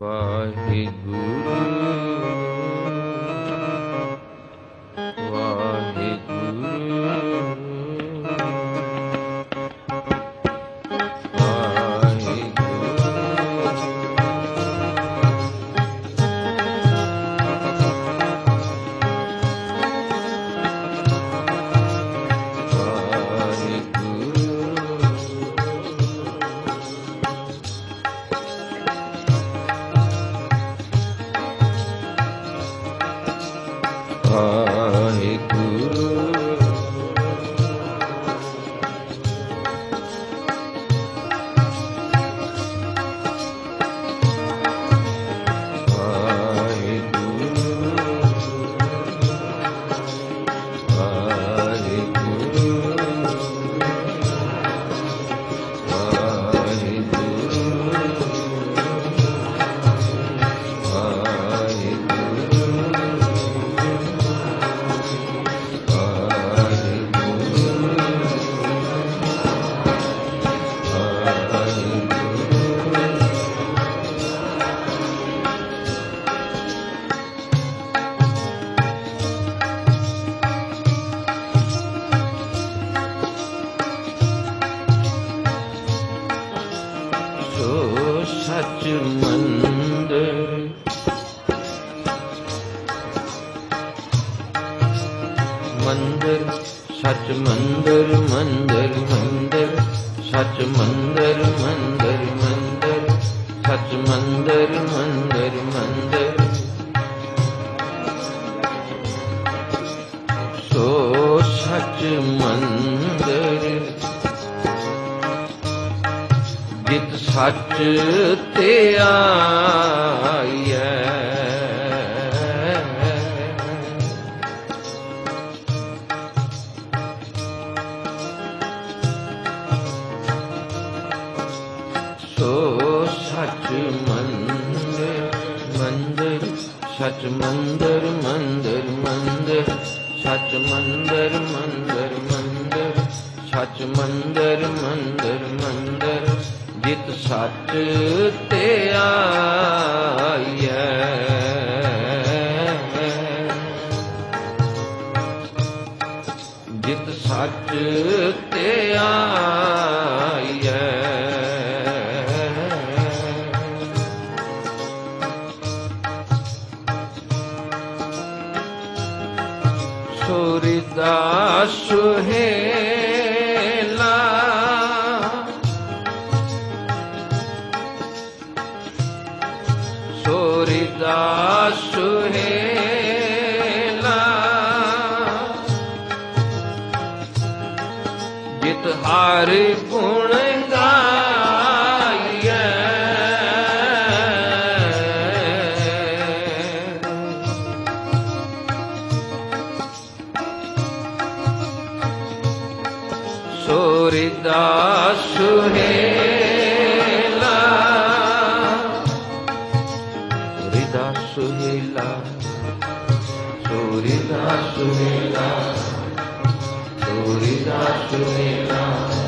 ਵਾਹਿਗੁਰੂ ਸਚ ਮੰਦਰ ਮੰਦਰ ਸਚ ਮੰਦਰ ਮੰਦਰ ਮੰਦਰ ਸਚ ਮੰਦਰ ਮੰਦਰ ਮੰਦਰ ਸਚ ਮੰਦਰ ਮੰਦਰ ਮੰਦਰ ਸੋ ਸਚ ਮੰਦਰ ਜਿਤ ਸੱਚ ਤੇ ਆਈਐ ਸੋ ਸੱਚ ਮੰਦਰ ਮੰਦਰ ਸੱਚ ਮੰਦਰ ਮੰਦਰ ਮੰਦਰ ਸੱਚ ਮੰਦਰ ਮੰਦਰ ਮੰਦਰ ਸੱਚ ਮੰਦਰ ਮੰਦਰ ਮੰਦਰ ਜਿਤ ਸੱਚ ਤੇ ਆਈਐ ਜਿਤ ਸੱਚ ਤੇ ਆਈਐ ਸੂਰਦਾਸ ਸੁਹੇਲਾ ਸੂਰਦਾਸ ਸੁਹੇਲਾ ਜਿਤ ਹਰ ਗੁਣ ਗਾਈਐ ਸੂਰਦਾਸ ਸੁਹੇਲਾ ਸੁਹੇਲਾ ਸੂਰਦਾਸ ਸੁਹੇਲਾ ਸੂਰਦਾਸ ਸੁਹੇਲਾ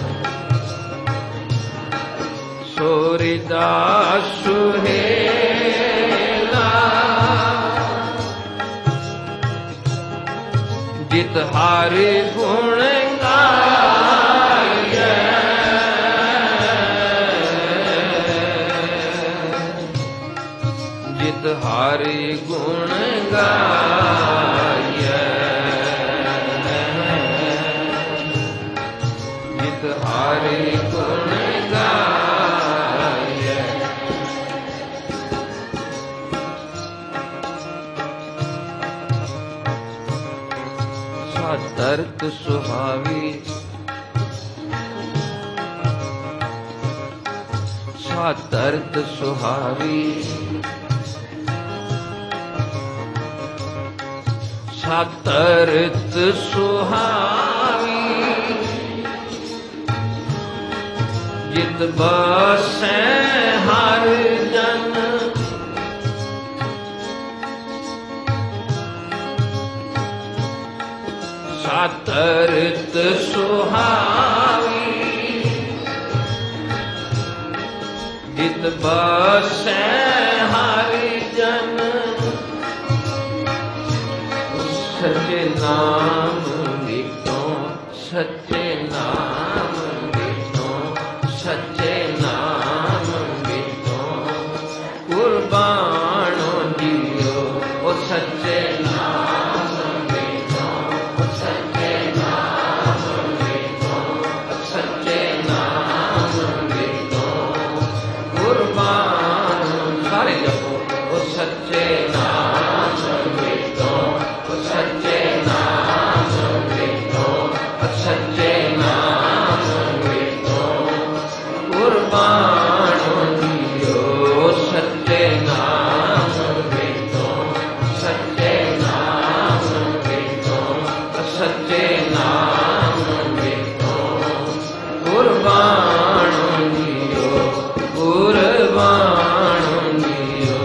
ਸੂਰਦਾਸ ਸੁਹੇਲਾ ਜਿਤ ਹਰ ਗੁਣ ਗਾਈਐ ਜਿਤ ਹਰਿ ਗੁਣ ਗਾਈਐ ਜਿਤ ਹਰਿ ਗੁਣ ਗਾਈਐ ਸਾਧਰਤ ਸੁਹਾਵੀ ਸਾਧਰਤ ਸੁਹਾਵੀ ਸਾਧਰਤ ਸੁਹਾਵੀ ਜਿਤ ਬਸੈ ਹਰ ਜਨ ਸਾਧਰਤ ਸੁਹਾਵੀ ਜਿਤ ਬਸੈ कुर्बानो जियो ओ सच्चे नाम विनो, सच्चे नाम विनो, सच्चे नाम विनो, कुर्बानो सारे जपो ओ सच्चे नाम विनो, सच्चे नाम विनो, सच्चे नाम विनो, कुर्बानो जियो सच्चे नाम विनो, सच्चे नाम विनो, सच्चे नाम विनो, कुर्बानो जियो, कुर्बानो जियो।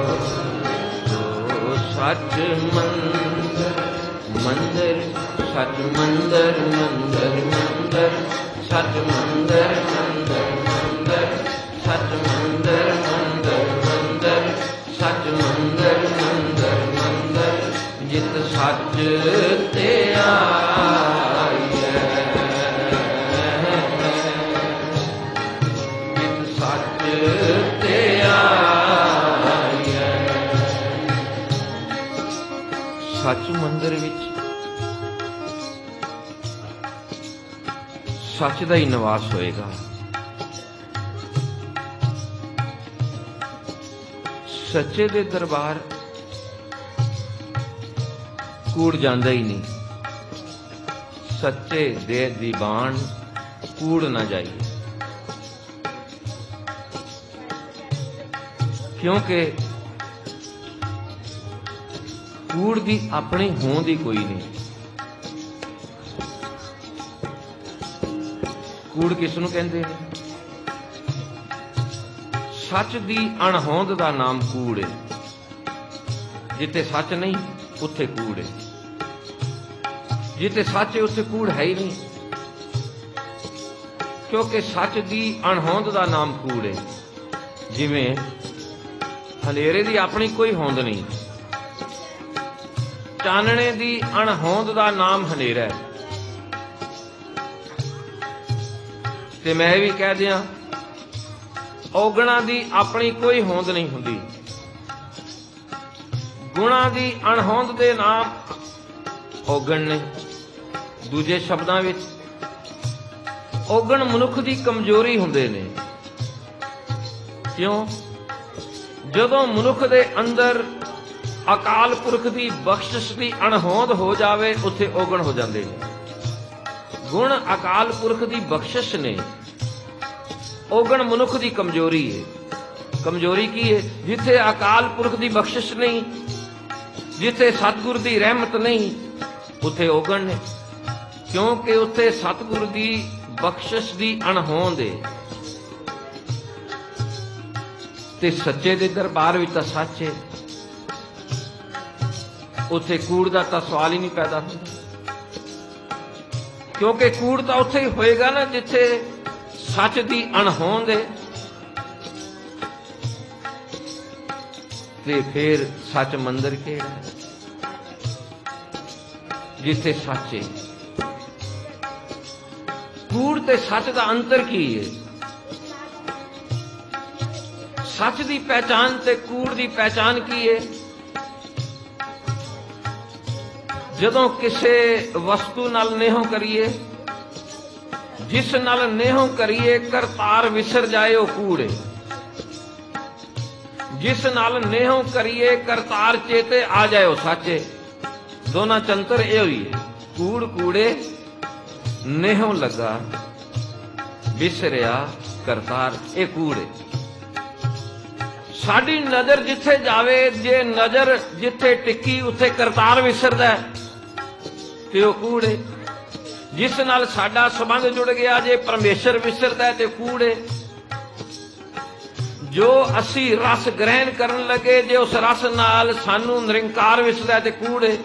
तो सच मंदिर मंदिर, सच मंदिर मंदिर मंदिर, सच मंदिर मंदिर मंदिर, सच मंदिर मंदिर मंदिर, सच मंदिर मंदिर मंदिर, जित सच ते आइए, जित सच ते आइए। सच मंदिर विच सच दा ही निवास होएगा। सच्चे दे दरबार कूड़ जांदा ही नहीं। सच्चे दे दीवान कूड़ ना जाइए, क्योंकि कूड़ दी अपनी होंद ही कोई नहीं। कूड़ किसनूं कहंदे ने? सच दी अणहोंद दा नाम कूड़ है। जिथे सच नहीं उत्थे कूड़ है, जिथे सच है उत्थे कूड़ है ही नहीं, क्योंकि सच दी अणहोंद दा नाम कूड़ है। जिवें हनेरे दी अपनी कोई होंद नहीं, चानणे दी अणहोंद दा नाम हनेरा है। ते मैं भी कह दियां औगणा दी अपनी कोई होंद नहीं हुंदी। गुणा दी अणहोंद दे नाम औगण ने। दूजे शब्दां विच औगण मनुख दी कमजोरी हुंदे ने। क्यों? जदों मनुख दे अंदर अकाल पुरख दी बख्शिश दी अणहोंद हो जावे उत्थे औगण हो जांदे ने। गुण अकाल पुरख दी बख्शिश ने, औगण मनुख दी कमजोरी है। कमजोरी की है? जिथे अकाल पुरख दी बख्शिश नहीं, जिथे सतगुर दी रहमत नहीं, उथे औगण ने। क्योंकि उथे सतगुर दी बख्शिश दी अणहोंद है। ते सच्चे दे दरबार विच तां सच है, उथे कूड़ दा तां सवाल ही नहीं पैदा होंदा। क्योंकि कूड़ तां उत्थे ही होएगा ना जिथे सच दी अणहोंद है। ते फिर सच मंदिर केड़ा है? जिथे सच है। कूड़ ते सच दा अंतर की है? सच दी पहचान ते कूड़ दी पहचान की है? जदों किसे वस्तु नाल नेहों करिए, जिस नाल नेहों करिए करतार विसर जाए वो कूड़ है। जिस नाल नेहों करिए करतार चेते आ जाए वो सच है। दोना चंतर ये हुई है। कूड़ कूड़े नेहों लगा विसरिया करतार, ये कूड़ है। साडी नजर जिथे जावे, जे नजर जिथे टिकी उथे करतार विसरदा है ते वो कूड़ है। जिस नाल साडा संबंध जुड़ गया, जे परमेश्वर विसरदा है ते कूड़ है। जो असी रस ग्रहण करन लगे, जे उस रस नाल सानू निरंकार विसरदा है ते कूड़ है।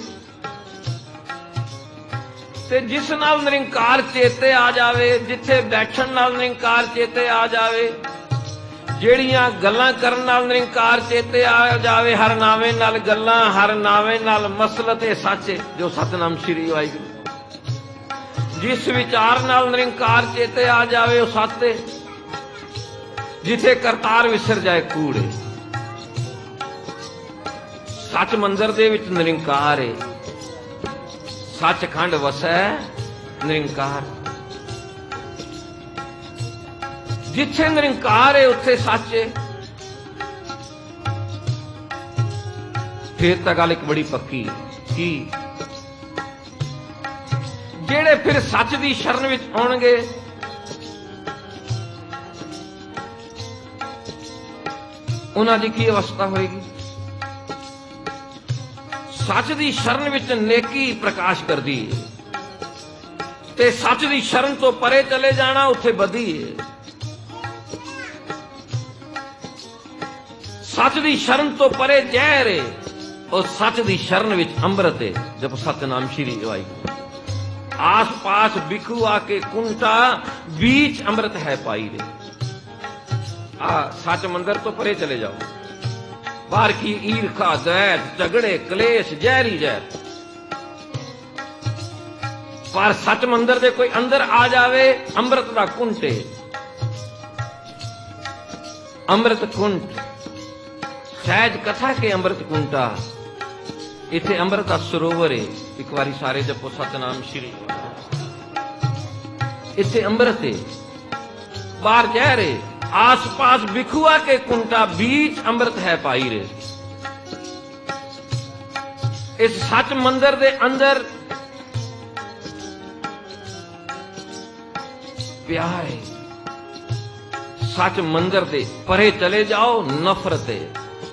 ते जिस नाल निरंकार चेते आ जावे, जिथे बैठन नाल निरंकार चेते आ जावे, ਜਿਹੜੀਆਂ ਗੱਲਾਂ ਕਰਨ ਨਾਲ ਨਿਰੰਕਾਰ ਚੇਤੇ ਆ ਜਾਵੇ, ਹਰ ਨਾਵੇਂ ਨਾਲ ਗੱਲਾਂ, ਹਰ ਨਾਵੇਂ ਨਾਲ ਮਸਲਤ ਇਹ ਸੱਚ ਹੈ ਜੋ ਸਤਨਾਮ ਸ਼੍ਰੀ ਵਾਹਿਗੁਰੂ। ਜਿਸ ਵਿਚਾਰ ਨਾਲ ਨਿਰੰਕਾਰ ਚੇਤੇ ਆ ਜਾਵੇ ਉਹ ਸੱਚ ਹੈ, ਜਿੱਥੇ ਕਰਤਾਰ ਵਿਸਰ ਜਾਏ ਕੂੜ ਹੈ। सच मंदिर दे विच निरंकार है, सचखंड वसै निरंकार। जिथे निरंकार है उत्थे सच है। फिर तो गल एक बड़ी पक्की की जेड़े फिर सच दी शरण विच आउणगे उन्हां दी की अवस्था होएगी। सच दी शरण विच नेकी प्रकाश करदी है ते सच दी शरण तो परे चले जाना उत्थे बदी है। सच दी शरण तो परे जहर है और सच दी शरण विच अमृत है। जब सतनाम श्री वाहिगुरू। आस पास बिखू आके कुंटा बीच अमृत है पाई रे। सच मंदिर तो परे चले जाओ। बाहर की ईर्खा द्वैत झगड़े कलेश जहरी जहर, पर सच मंदिर दे कोई अंदर आ जावे अमृत दा कुंटे। अमृत कुंट सहज कथा के अमृत कुंटा। इथे अमृत दा सरोवर है। एक बारी सारे जपो सतनाम श्री। इथे अमृत है, बाहर जहर है। आस पास बिखुआ के कुंटा बीच अमृत है पाई रे। इस सच मंदिर दे अंदर प्यार है। सच मंदिर दे परे चले जाओ नफरत है।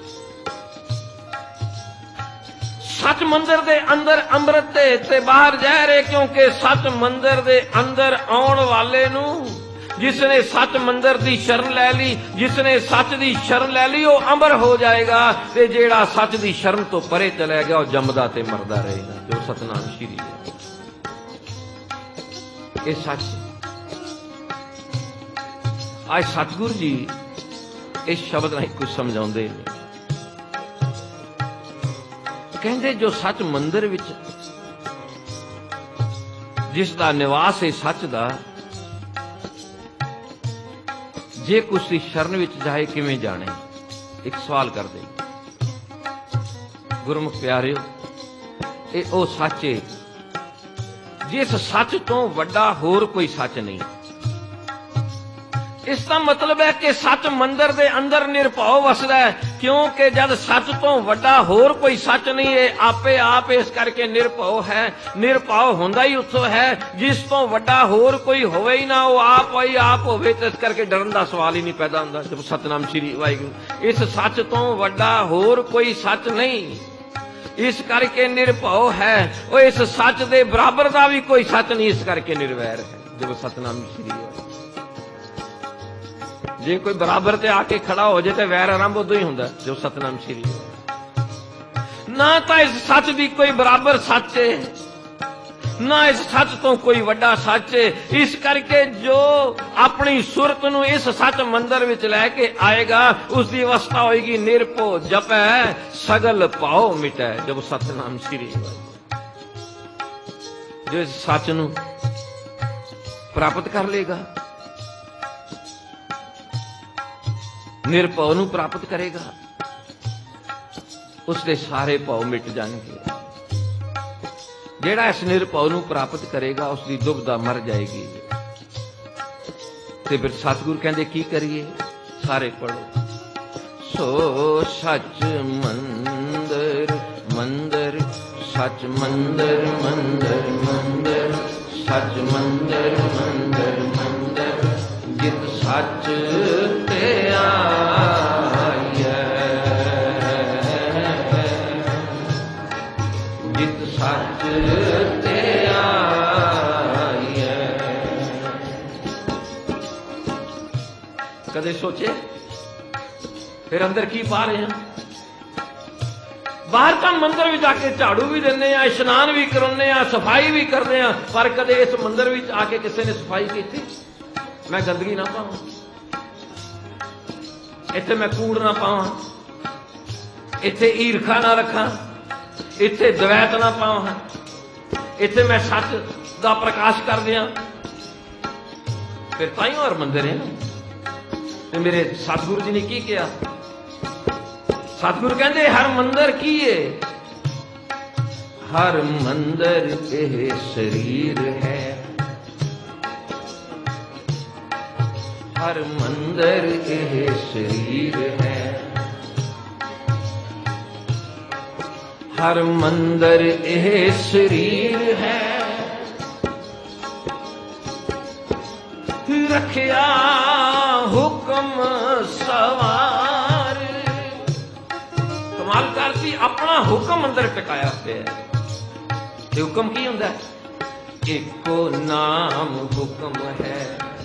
सच मंदिर दे अंदर अमृत है ते बाहर जहर है, क्योंकि सच मंदिर दे अंदर आउण वाले नू जिसने सच मंदिर दी शरण लै ली, जिसने सच दी शरण लै ली वो अमर हो जाएगा ते जेड़ा सच दी शरण तो परे चला गया वो जमदा ते मरदा रहेगा। जो सतनाम श्री ये सच। आज सतगुरु जी इस शब्द नहीं कुछ समझाउंदे ने। कहंदे जो सच मंदिर विच जिसदा निवास है सच दा, जे कुछ दी शरण विच जाए किवें जाने। एक सवाल कर दे गुरमुख प्यारिओ, ये ओ सच है जिस सच तो वड्डा होर कोई सच नहीं। इसका मतलब है कि सच मंदिर दे अंदर निरभाव वसदा है, क्योंकि जब सच तो वड्डा होर कोई सच नहीं है आपे आप इस करके निरभाव है। निरभाव होंदा ही उत्थों है जिस तो वड्डा होर कोई होवे ही ना, वो आप ही आप होवे, तो इस करके डरन दा सवाल ही नहीं पैदा होंदा। जब सतनाम श्री वाहिगुरू। इस सच तो वड्डा होर कोई सच नहीं, इस करके निरभाव है। वो इस सच दे बराबर दा भी कोई सच नहीं, इस करके निर्वैर है। जब सतनाम श्री वाहिगुरू। जे कोई बराबर ते आके खड़ा हो जाए तो वैर आरंभ उदों ही होंदा। जो सतनाम श्री ना तो इस सच दी कोई बराबर सच है, ना इस सच तो कोई वड्डा सच है। इस करके जो अपनी सुरत नूं इस सच मंदिर विच लैके आएगा उसकी अवस्था होएगी निरभो जपै सगल भाव मिटै। जब सतनाम श्री जो इस सच नूं प्राप्त कर लेगा, निरभव नूं प्राप्त करेगा, उसके सारे भाव मिट जाएंगे। जेड़ा इस निरभव नूं प्राप्त करेगा उसकी दुविधा मर जाएगी। ते फिर सतगुरु कहंदे की करिए, सारे पढ़ो। सो सच मंदिर मंदिर सच मंदिर मंदिर मंदिर सच मंदिर मंदिर मंदिर जित सच ते आइए, जित सच ते आइए। कदे सोचे फिर अंदर की पा रहे हैं? बाहर का मंदिर में जाके झाड़ू भी देने, इशनान भी कराने, सफाई भी करने, पर कदे इस मंदिर में आके किसी ने सफाई की? मैं गंदगी ना पावां, इत्थे मैं कूड़ ना पावां, इत्थे ईर्खा ना रखा, इत्थे द्वैत ना पावां, इत्थे मैं सच दा प्रकाश कर दियां। फिर ताइयों और मंदिर है ना। मेरे सतगुरु जी ने की किया? सतगुरु कहते हर मंदिर की है, हर मंदिर यह शरीर है, हर मंदिर यह शरीर है, हर मंदिर यह शरीर है, रखिया हुक्म सवार। कमाल करती अपना हुक्म अंदर टकाया पे है। ये हुक्म की हुंदा है? एको नाम हुक्म है,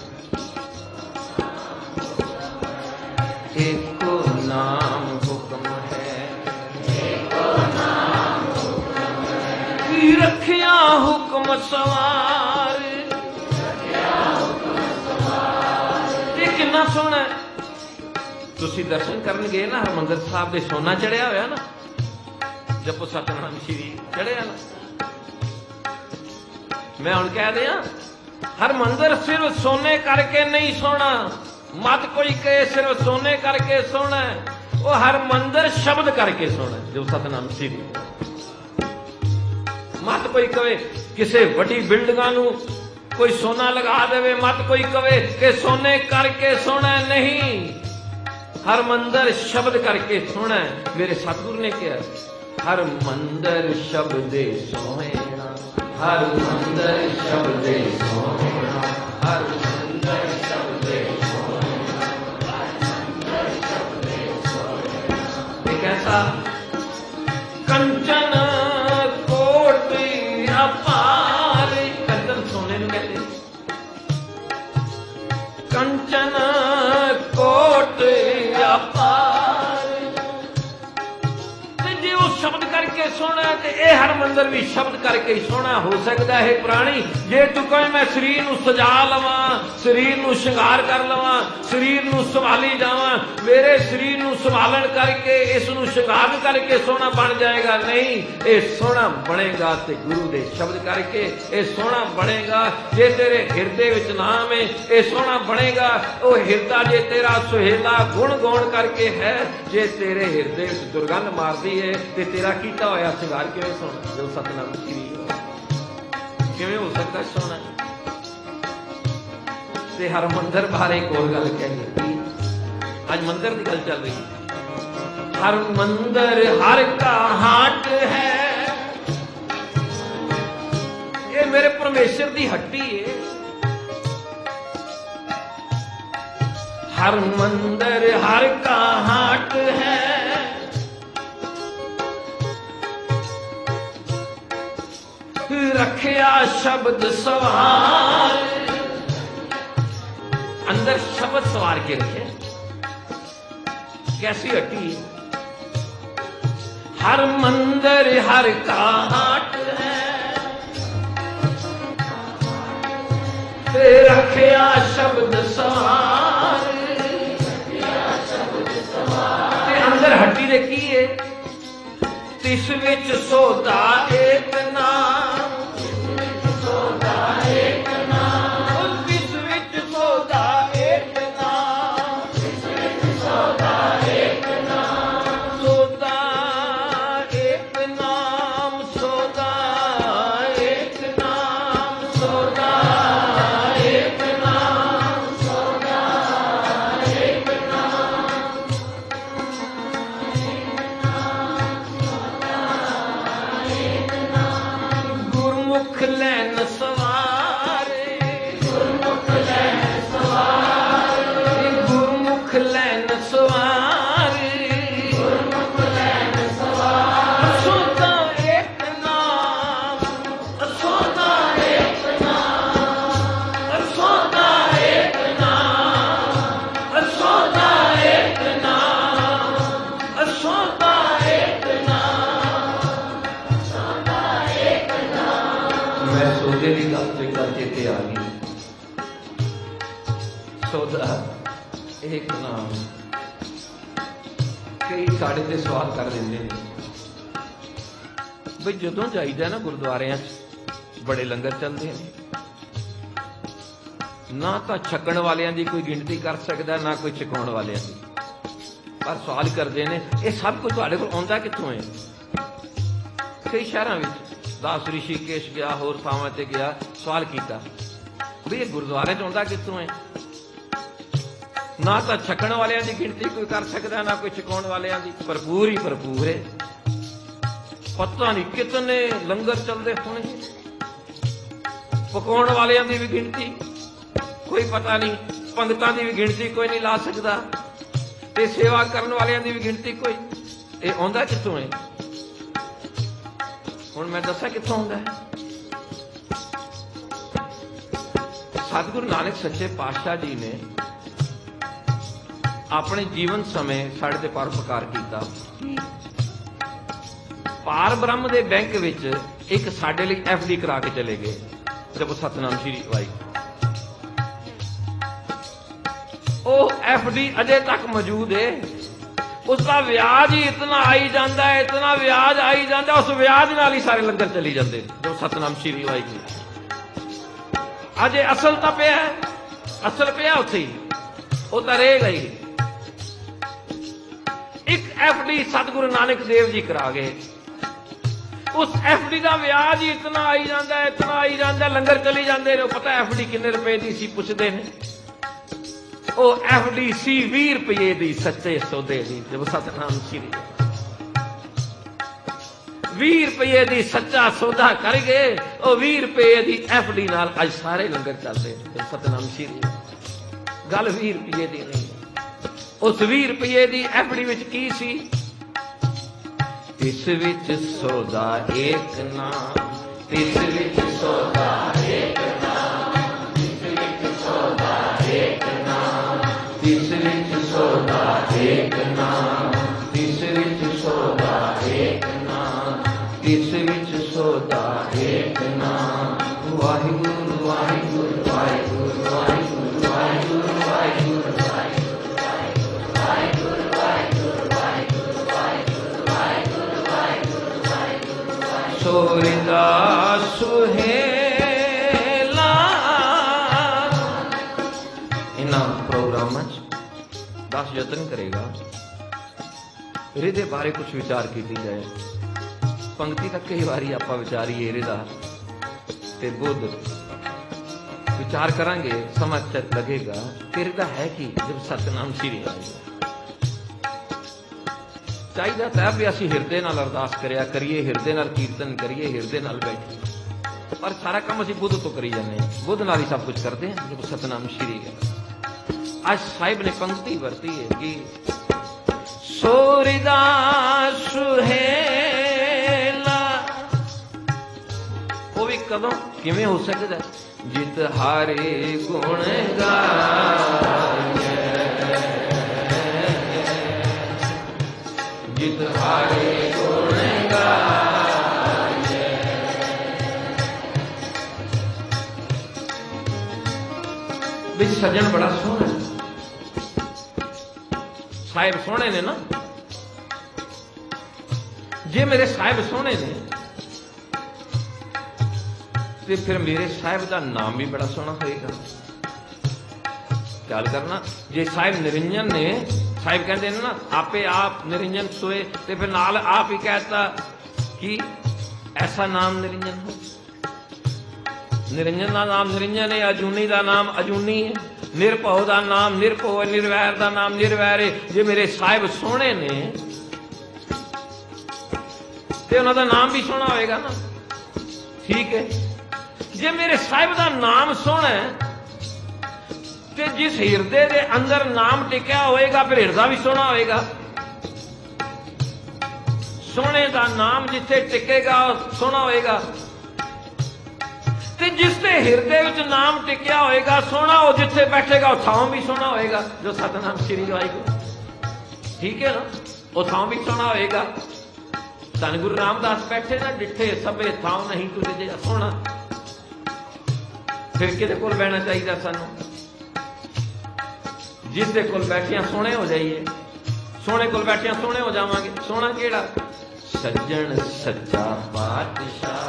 एको नाम हुक्म है, एको नाम हुक्म है, रखिया हुक्म सवार, रखिया हुक्म सवार। ये कितना सोहना है। तुसी दर्शन करन गए ना हरमंदिर साहब दे, सोना चढ़िया होया ना, जपो सतनाम श्री चढ़िया ना। मैं हुण कह दिया हर मंदिर सिर्फ सोने करके नहीं सोना, मत कोई कहे सिर्फ सोने करके सोना है, वो हर मंदिर शब्द करके सोना है, जो सतनाम श्री। मत कोई कहे किसी बड़ी बिल्डिंगां नूं कोई सोना लगा देवे, मत कोई कहे कि सोने करके सोना है, नहीं, हर मंदिर शब्द करके सोना है। मेरे सतगुरु ने कहा हर मंदिर शब्द सोहना, हर मंदिर शब्द सोहना, हर मंदिर शब्द सोहना, हर मंदिर शब्द सोहना। एक ऐसा कंचन कोट अपार, कंचन सोने में कहते, कंचन कोट अपार। जे वो शब्द करके सोना है तो यह हर मंदिर भी शब्द करके ही सोना हो सकता है। प्राणी जे तू कहे मैं शरीर नूं सजा लवा, शरीर नूं श्रृंगार कर लवा, शरीर नूं संभाली जावा, मेरे शरीर नूं संभालन करके इस नूं श्रृंगार करके सोना बन जाएगा, नहीं, ये सोना बनेगा ते गुरु दे शब्द करके। ये सोना बनेगा जे तेरे हिरदे विच नाम है, ये सोना बनेगा वो हिरदा जे तेरा सुहेला गुण गौण करके है। जे तेरे हिरदे विच दुर्गंध मारदी है ते तेरा कीता होया श्रृंगार किवें सोना, जो सतनाम श्री किवें हो सकता सोना। ते हर मंदिर बारे एक और गल कह दी, आज मंदिर की गल चल रही है। हर मंदिर हर का हाट है, ये मेरे परमेश्वर की हट्टी है। हर मंदिर हर का हाट है, रखिया शब्द सवार। अंदर शब्द सवार के रखे, कैसी हट्टी। हर मंदिर हर का हाट है, रखिया शब्द सवार। अंदर हट्टी दे की है, तिस विच सौदा एक नाम, सौदा एक नाम, तिस विच सौदा एक नाम, तिस विच सौदा एक नाम, सौदा एक नाम, सौदा एक नाम, सौदा एक नाम, सौदा एक नाम, गुरमुख लैन सवारे, गुरमुख लैन सवारे, गुरमुख लैन सवारे, गुरमुख लैन सवारे। सौदा एक नाम, सौदा एक नाम, सौदा एक नाम, सौदा एक नाम, सौदा एक नाम, सौदा एक नाम। मैं सौदे की गल तो गल चेते आ गई, सौदा एक नाम। कई साढ़े ते सवाल कर देंगे बई जदों जाईदा ना गुरुद्वारियां बड़े लंगर चलते हैं, ना तो छकण वालियां की कोई गिनती कर सकता, ना कोई छकाउण वालियां की। पर सवाल करते हैं ये सब कुछ तुहाडे कोल आउंदा कित्थों है। कई शहरों में दास ऋषिकेश गया, होर थावां ते गया, सवाल किया भी ये गुरुद्वारे च आउंदा कित्थों है। ना तो छकण वालियां दी गिनती कोई कर सकदा, ना कोई छकाउण वालियां दी, भरपूर ही भरपूर है। पता नहीं कितने लंगर चलते होने, पकाउण वालियां दी भी गिनती कोई पता नहीं, पंगतां दी भी गिनती कोई नहीं ला सकदा, ते सेवा करन वालियां दी भी गिनती कोई। ये आउंदा कित्थों है? हुण मैं दस्सां कित्थों आउंदा है। सतगुरु नानक सच्चे पातशाह जी ने अपने जीवन समय साढ़े ते परोपकार किया। पार ब्रह्म दे बैंक विच एक साडे लई FD करा के चले गए जब सतनाम श्री वाहिगुरू। ओ FD अजे तक मौजूद है, उसका व्याज ही इतना आई जाता है, इतना व्याज आई जाता है, उस व्याज नाल ही सारे लंगर चली जाते जो सतनाम श्री वाहिगुरू। अजे असल तो पिया, असल पिया उत्थे ही, वो तो रहेगा ही। एक FD सतगुरु नानक देव जी करा गए, उस FD का व्याज ही इतना आई जाता है, इतना आई जाता है, लंगर चली जाते हैं। पता FD किन्ने रुपए की सी पुछते हैं, वो FD सी 20 रुपये की सच्चे सौदे की। जब सतनाम श्री 20 रुपये की सच्चा सौदा कर गए, वो 20 रुपये की FD नाल अज सारे लंगर चलते हैं। सतनाम श्री गल 20 रुपये की नहीं, उस 20 रुपये की FD विच की सी? तिस विच सौदा एक नाम, तिस विच सौदा एक नाम, तिस विच सौदा एक नाम, तिस विच सौदा एक नाम, तिस विच सौदा एक नाम, तिस विच सौदा एक नाम। वाहिगुरू वाहिगुरू वाहिगुरू वाहिगुरू वाहिगुरू वाहिगुरू सूरदास सुहेला। इन्हां प्रोग्रामां च दास यतन करेगा ਇਹਦੇ बारे कुछ विचार की जाए। पंक्ति तक कई बारी आप विचारीए ਇਹਦਾ ते बुद्ध विचार करांगे, समझ लगेगा कि ਇਹਦਾ है कि जब सतनाम श्री आएगा। चाहिए तो भी असी हिरदे नाल अरदास करिया करिए, हिरदे नाल कीर्तन करिए, हिरदे नाल बैठिए, पर सारा काम असी बुद्ध तो करी जाने, बुद्ध नाल ही सब कुछ करते हैं। जब सतनाम श्री है, आज साहिब ने पंक्ति वरती है कि सूरदास सुहेला। वो भी कदों किवें हो सकता? जित हारे गुण गाए, जित हारे गुण गाए। भी सज्जन बड़ा सोहना, साहिब सोहने ने ना, जे मेरे साहिब सोहने ने तो फिर मेरे साहिब का नाम भी बड़ा सोहना होएगा। ख्याल करना, जे साहिब निरंजन ने, साहिब कहते हैं ना आपे आप निरंजन सोए, तो फिर नाल आप ही कहता कि ऐसा नाम निरंजन हो। निरंजन का नाम निरंजन है, अजूनी का नाम अजूनी है, निरभव का नाम निरभव है, निर्वैर का नाम निर्वैर है। जे मेरे साहिब सोहने ने तो उन्होंने नाम भी सोहना होएगा ना, ठीक है। जे मेरे साहिब का नाम सोहना है ते जिस हिरदे दे अंदर नाम टिकया होएगा फिर हिरदा भी सोहना होएगा। सोहने का नाम जिथे टिकेगा सोहना होएगा, ते जिसते हिरदे विच नाम टिकया होएगा सोहना, वो जिथे बैठेगा वो थां भी सोहना होएगा। जो सतनाम श्री वाहिगुरू, ठीक है ना, वो थां भी सोहना होएगा। धन गुरु रामदास बैठे ना, डिठे सबे थां नहीं तुझे जिहा सोहना। फिर किहदे कोल बहना चाहिए सानू? जिस दे कोल बैठिया सोहने हो जाइए, सोहने कोल बैठिया सोहने हो जावांगे। सोहना केड़ा? सज्जन सच्चा पातशाह,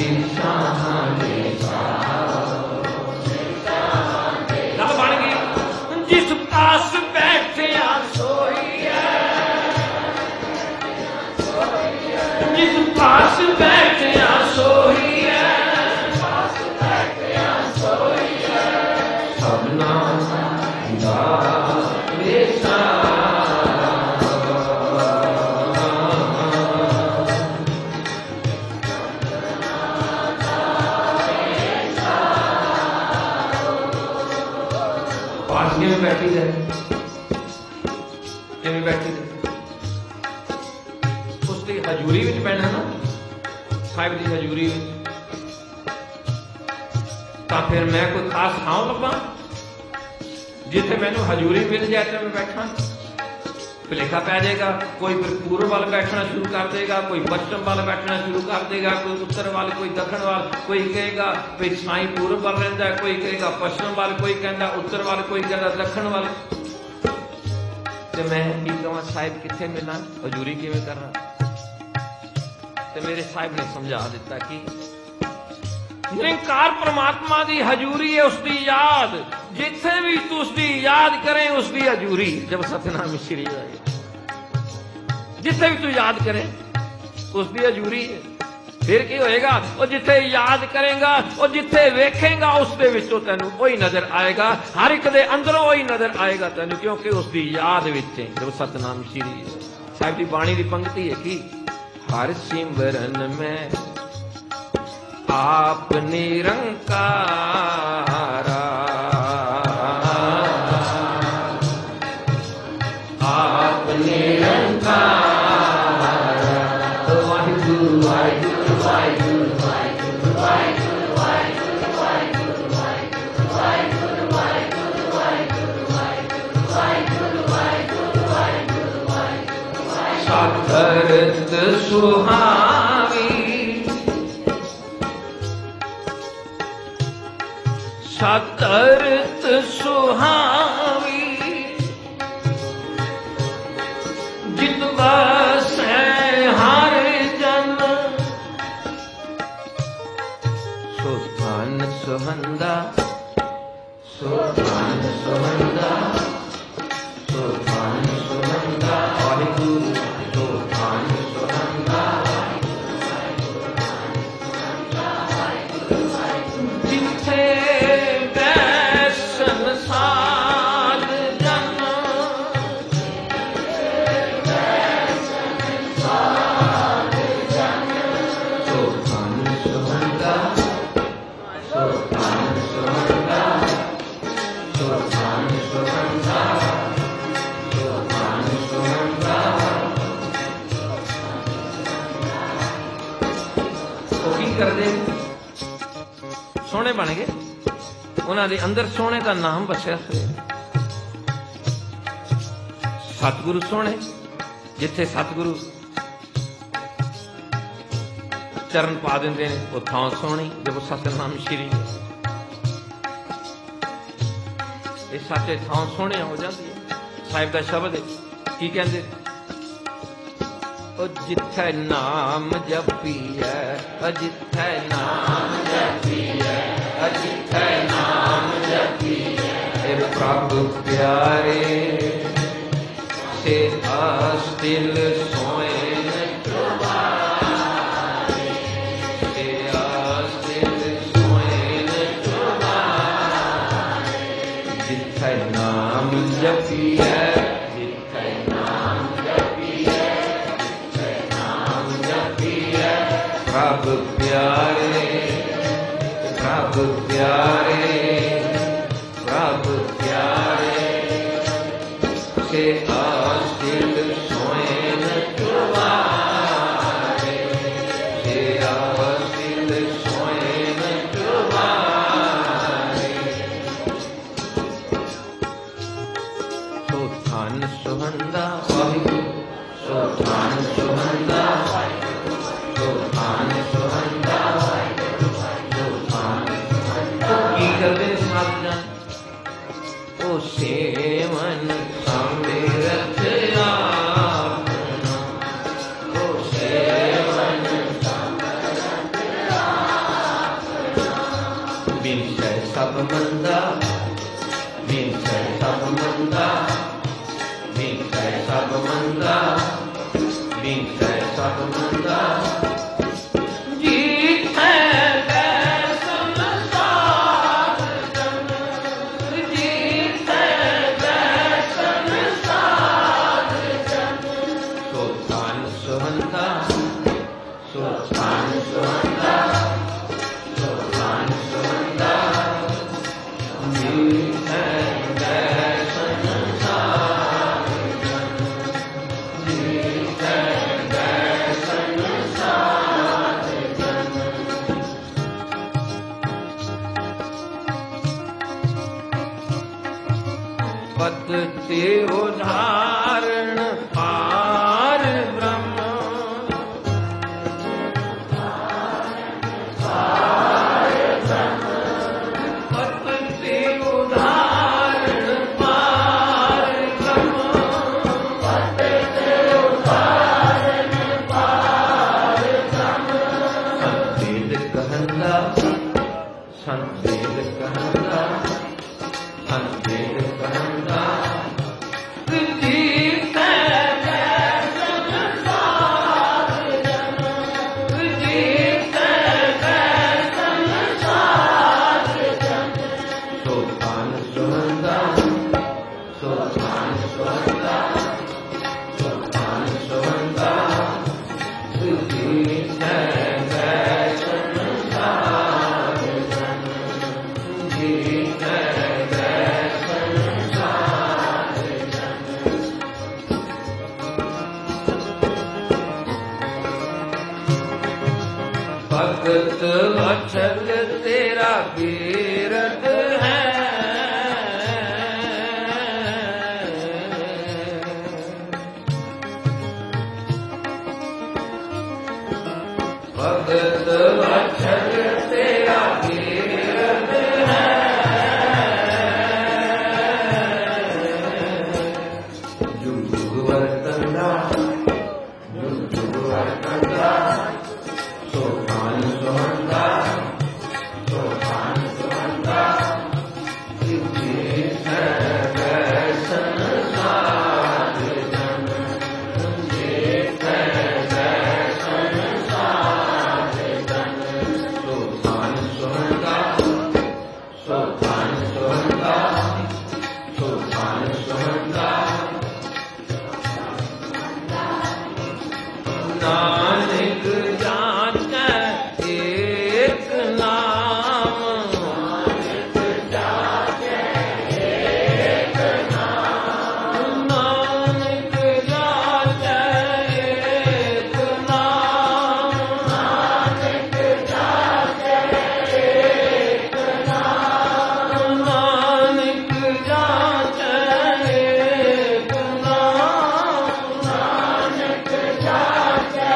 गल बन गई। पास बैठिया सोईए, जिस पास बैठिया सोईए, सबना दा बेसा। किमें बैठी है, किमें बैठी है, उसकी हजूरी विच पैना ना, साहिब की हजूरी विच, तो फिर मैं कोई खास थां लभा जिथे मैनू हजूरी मिल जाए तो मैं बैठा। भुलेखा पै जाएगा, कोई फिर पूर्व वाल बैठना शुरू कर देगा, कोई पश्चिम वाल बैठना शुरू कर देगा, कोई उत्तर वाल, कोई दक्षिण वाल, कोई कहेगा भाई साईं पूर्व वाल रहिंदा है, कोई कहेगा पश्चिम वाल, कोई कहता उत्तर वाल, कोई कहता दक्षिण वाल। तो मैं की कहां साहिब किथे मिला, हजूरी किवें करना? तो मेरे साहिब ने समझा दिता कि निरंकार परमात्मा की हजूरी है, उसकी याद, जिथे भी तू उसकी याद करें उसकी हजूरी। जब सतनाम श्री आए, जिथे भी तू याद करें उसकी हजूरी है। फिर की होएगा, और जिथे याद करेगा और जिथे वेखेगा उसके विचों तैनू वही नजर आएगा, हर एक दे अंदरों वही नजर आएगा तैनू, क्योंकि उसकी याद विच है। जब सतनाम श्री साहिब की बाणी की पंक्ति है कि हर सिमरन में आप निरंकारा, आप निरंकारा, वाहिगुरु वाहिगुरु वाहिगुरु वाहिगुरु वाहिगुरु वाहिगुरु वाहिगुरु वाहिगुरु वाहिगुरु वाहिगुरु वाहिगुरु वाहिगुरु वाहिगुरु वाहिगुरु वाहिगुरु सतरत सुहावी, सतरत सुहावी, जित बसै हर जन, सुस्थान सुहंदा, सुस्थान सुहंदा, सुस्थान सुहंदा, वाहिगुरु सुस्थान सुहंदा, जिथे सोने बन गए, उन्होंने अंदर सोने का नाम बसया। सतगुरु सोने, जिथे सतगुरु चरण पा देंगे वो थां सोनी। जब सतनाम श्री ये सच्चे थां सोने हो जाती है। साहिब का शब्द है की कहते, जिथे नाम जपीए, जिथे नाम जपीए, जिथे नाम जपीए, प्रभु प्यारे से आस दिल सोए न चुबारे, से आस दिल सोए न चुबारे, जिथे नाम जपीए, प्रभु प्यारे, प्रभु प्यारे, प्रभु प्यारे, से आस दिल सोए न चुबारे, से आस दिल सोए न चुबारे। सो थान सुहंदा वाहिगुरु, सो थान सुहंदा, सेवन समृत आपना, ओ सेवन समृत आपना, विषय सब मंदा, विषय सब मंदा, मीठै सब मंदा जीतै संसार जन जीतै संसार जन सो धान सुहंदा सो धान सुहंदा सो धान सुहंदा जीतै ते उदाहरण पार ब्रह्म ते उदाहरण पार ब्रह्म ते उदाहरण पार ब्रह्म संवेद कहंदा संवेद कहंदा संवेद कहंदा भगत वत्सल तेरा कीरत है भगत वत्सल तेरा कीरत है जुग वर्तंदा जुग वर्तंदा सो धान सुहंदा सो धान सुहंदा जीतै संसार जन जीतै संसार जन सो धान सुहंदा सो धान सुहंदा सो धान सुहंदा नानक जाचै एक नाम नानक जाचै एक नाम नानक जाचै एक नाम नानक जाचै एक नाम नानक जाचै एक नाम नानक जाचै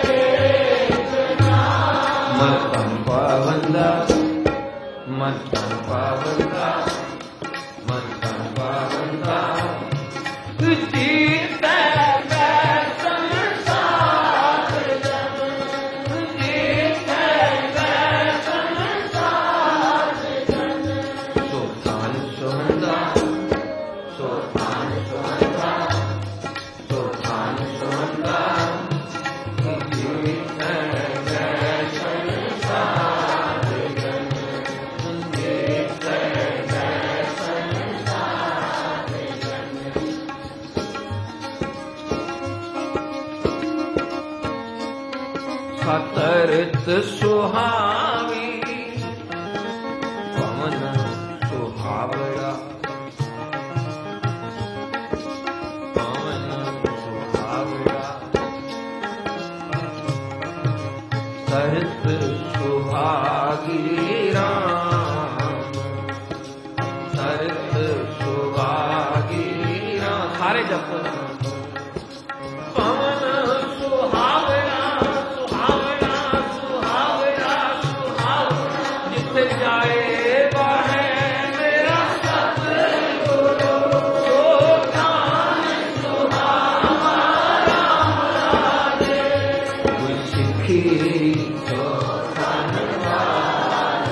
मत्तम पावंदा मत्तम पावंदा मत्तम पावंदा जीतै संसार जन जीतै संसार जन सो धान सुहंदा सो धान सुहंदा सो धान सुहंदा जीतै संसार जन जीतै संसार जन सतरित सुहावी पवन सुहावड़ा पवन सुहावड़ा सरित सुहागी राम सरित सुहागी राम सारे जप पवन सुहावड़ा सुहावड़ा सुहावड़ा सुहावड़ा जिथे जाए बाहे मेरा सतगुरु सो धान सुहावा राम राजे कोई सिखी तो धनवान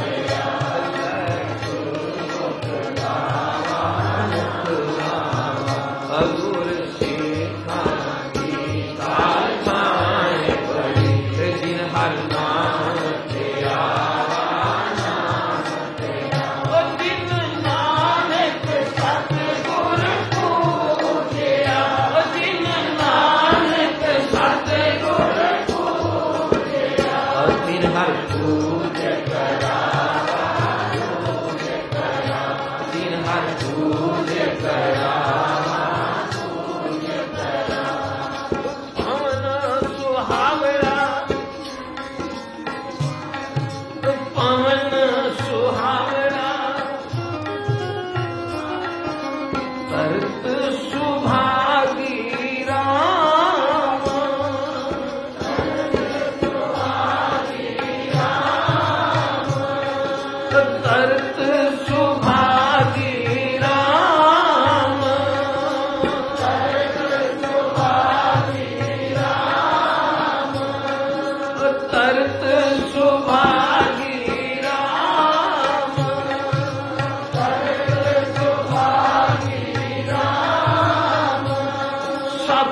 अगुर सिंह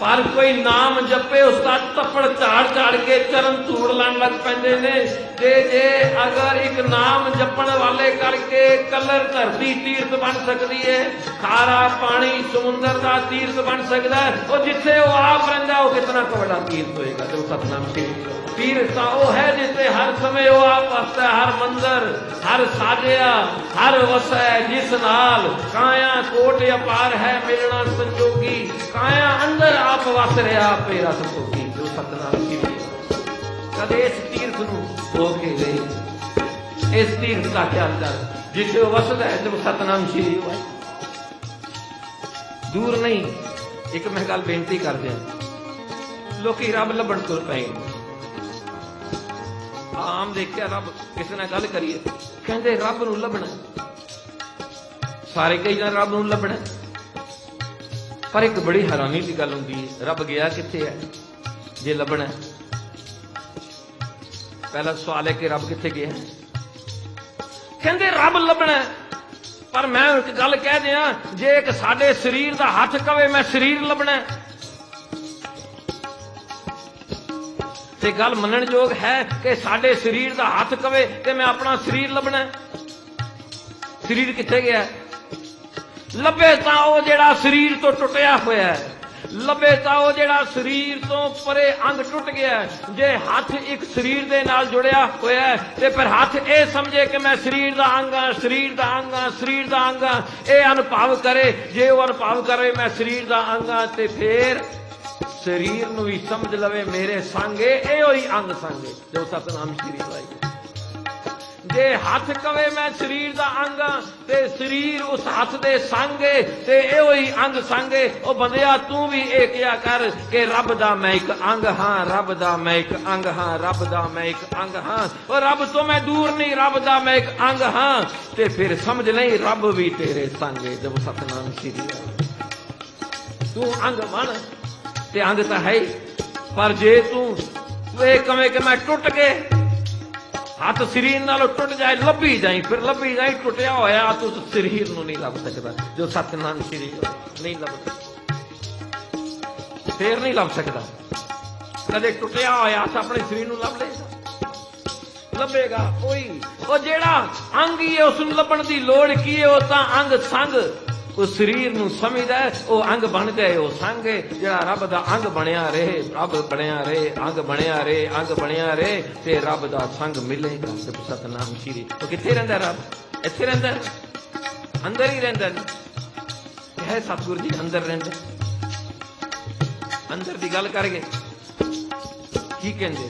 पर कोई नाम जपे उसका तपड़ झाड़ झाड़ के चरण धूड़ लाण लग पैंदे ने। जे अगर एक नाम जपण वाले करके कलर धरती तीर्थ बन सकती है, खारा पानी समुंदर का तीर्थ बन सकता है, और जिथे वो आप रहिंदा वो कितना बड़ा तीर्थ होएगा। जो सतनाम श्री तीर्थ वो है जिसे हर समय वो आप वसदा, हर मंदिर हर साजिया हर वसै, जिस नाल काया कोट अपार है मिलना संजोगी, काया अंदर आप वस रहा पेरा संतोखी। जो सतनाम श्री कदे इस तीर्थ नूं हो के गए, इस तीर्थ का ख्याल कर जिसे वसदा है। जो सतनाम श्री दूर नहीं। एक मैं गल बेनती कर दिया, लोकी रब लभण तुर पए। आम देखिया रब किसी ने गल करिए कहते रब नूं लभना, सारे कई रब नूं लभना, पर एक बड़ी हैरानी की गल हुंदी है, रब गया कित्थे है जे लभना। पहला सवाल है कि रब कित्थे गया, कहते रब लभना, पर मैं एक गल कह दिया, जे एक साडे शरीर दा हथ कवे मैं शरीर लभना ते गल मनण योग है कि साडे शरीर दा हथ कवे ते मैं अपना शरीर लभना। शरीर कित्थे गया, लभे तां ओ जेड़ा शरीर तो टुटिया होया है, लभे तां ओ जेड़ा शरीर तो परे अंग टुट गया है। जे हथ एक शरीर दे नाल जुड़िया होया है ते फिर हथ ए समझे कि मैं शरीर दा अंग हां, शरीर दा अंग हां, शरीर दा अंग हां, ए अनुभव करे। जे वो अनुभव करे मैं शरीर दा अंग हां ते फिर शरीर नूं भी समझ लवे मेरे संगे, एहो ही अंग संगे। जो सतनाम श्री वाहिगुरू। जे हथ कवे मैं शरीर दा अंग हां ते शरीर उस हथ दे संगे ते एहो ही अंग संगे। ओ बंदिया तू भी ये क्या कर कि रब दा मैं एक अंग हां, रब दा मैं एक अंग हां, रब दा मैं एक अंग हां, और रब तो मैं दूर नहीं, रब दा मैं एक अंग हां। ते फिर समझ नहीं रब भी तेरे संगे। जब सतनाम श्री तू अंग बन ते अंग तो है ही, पर जे तू वे कवे कि मैं टुट के हाथ शरीर नालों टुट जाए लभी जाए, फिर लभी जाए टुटिया होया तू तो शरीर नूं नहीं लभ सकता। जो सतनाम श्री नहीं लभ, फिर नहीं लभ सकता। कदे टुटिया होया अपने शरीर नूं लभ लेगा, लभेगा कोई वो जेड़ा अंग ही है उसनूं लभण दी लोड़ की है। वो तां अंग संग उस शरीर नूं समझदा है, वो अंग बन जाए वो संग है। जेड़ा रब दा अंग बनिया रहे, रब बनिया रहे, अंग बनिया रहे, अंग बनिया रहे ते रब दा संग मिलेगा। सतनाम श्री वो कित्थे रहिंदा रब, इत्थे रहिंदा, अंदर ही रहिंदा है। सतगुरु जी अंदर रहिंदा, अंदर दी गल करके की कहंदे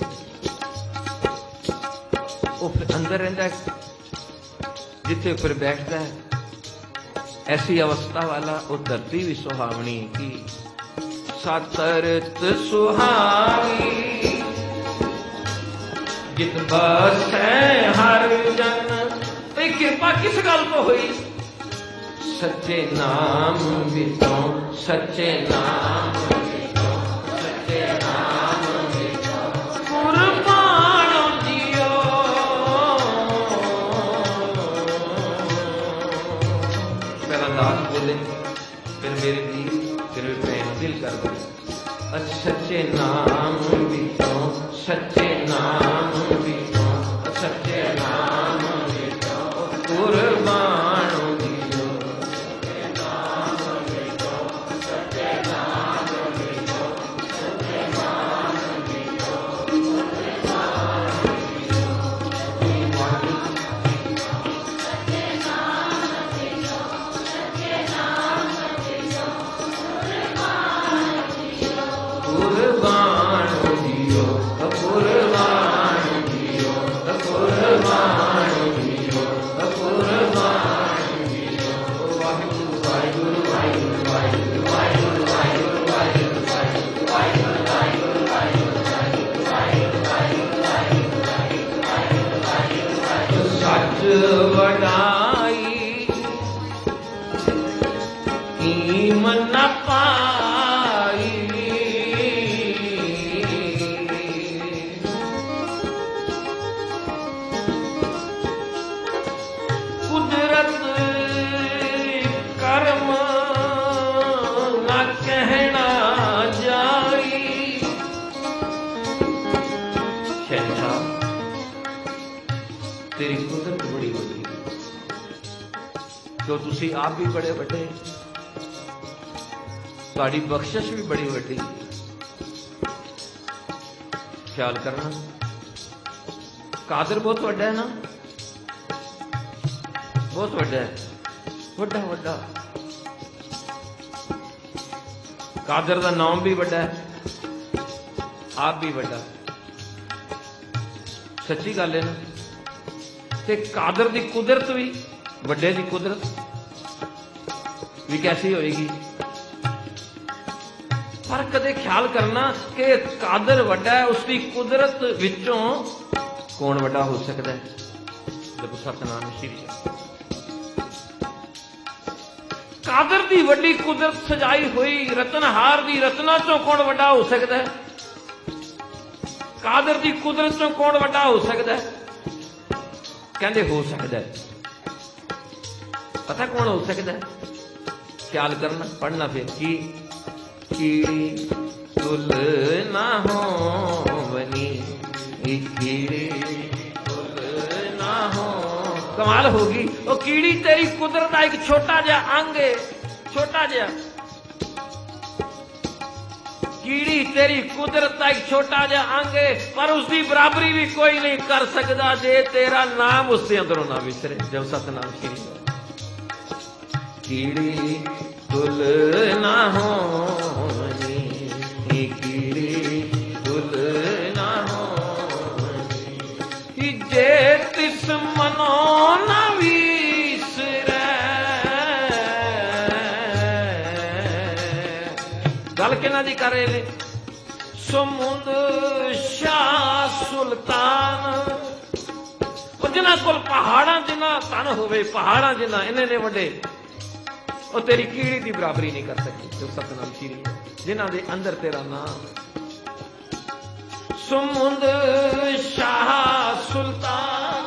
वो अंदर रहिंदा जिथे फिर बैठता है। ऐसी अवस्था वाला वो धरती भी सुहावनी की, सतरत सुहावी जित बसै हर जन। तो कृपा किस गल को हुई, सच्चे नाम विचों, सच्चे नाम विचों, सच्चे नाम विचों कुर्बानो जियो। दास बोले फिर मेरे दिल, फिर मैं दिल कर दो। सच्चे नाम विचों, सच्चे नाम विचों, सच्चे नाम विचों कुर्बानो जियो। सच्चे नाम विचों, सच्चे नाम विचों, सच्चे नाम विचों, सच्चे नाम वडाई कीमत न पाई। कुदरत कर्म न कहना जा तेरी कुदरत बड़ी वड्डी, तो तुसी आप भी बड़े वड्डे, तुहाडी बख्शिश भी बड़ी वड्डी। ख्याल करना, कादर बहुत वड्डा है ना, बहुत वड्डा है, वड्डा वड्डा। कादर दा नाम भी वड्डा है, आप भी वड्डा। सच्ची गल है ना। ते कादर दी कुदरत भी, वड्डे दी कुदरत भी कैसी होएगी। पर कदे ख्याल करना कि कादर वड्डा है, उसकी कुदरत विचों कौन वड्डा हो सकता है। जब सतनाम श्री कादर दी वड्डी कुदरत सजाई हुई रतनहार दी रत्ना चों कौन वड्डा हो सकता है। कादर दी कुदरत चों कौन वड्डा हो सकता है। कहते हो सकता है। पता कौन हो सकता है। ख्याल करना, पढ़ना फिर की कीड़ी तुल ना हो बनी, कीड़ी तुल ना हो। कमाल होगी। वो कीड़ी तेरी कुदरत का एक छोटा जिहा अंग है, छोटा जिहा। कीड़ी तेरी कुदरत का एक छोटा जिहा अंग है, पर उसकी बराबरी भी कोई नहीं कर सकता जे तेरा नाम उसके अंदरों ना विसरे। जब सतनाम श्री कीड़ी तुल ना हो, कीड़ी तुल ना हो, जे तिस मनो ना विसरे। गल किना दी कर रहे ने। समुंद शाह सुल्तान, जिन्हां कोल पहाड़ा जिन्ना तन होवे, पहाड़ा जिन्ना इन्ने ने वड्डे, और तेरी कीड़ी की बराबरी नहीं कर सकती। जो सतनाम श्री जिन्हां दे अंदर तेरा नाम। समुंद शाह सुल्तान,